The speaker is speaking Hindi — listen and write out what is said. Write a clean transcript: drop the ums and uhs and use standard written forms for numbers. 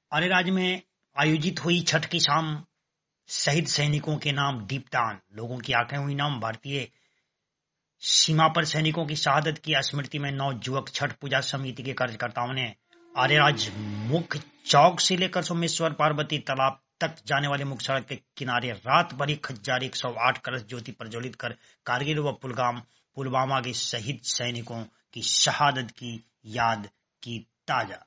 आर्य राज्य में आयोजित हुई छठ की शाम शहीद सैनिकों के नाम दीपदान, लोगों की आंखें हुई नाम। भारतीय सीमा पर सैनिकों की शहादत की स्मृति में नवयुवक छठ पूजा समिति के कार्यकर्ताओं ने आर्यराज मुख्य चौक से लेकर सोमेश्वर पार्वती तालाब तक जाने वाले मुख्य सड़क के किनारे रात भर 1008 कलश ज्योति प्रज्वलित कर कारगिल व पुलवामा के शहीद सैनिकों की शहादत की याद की ताजा।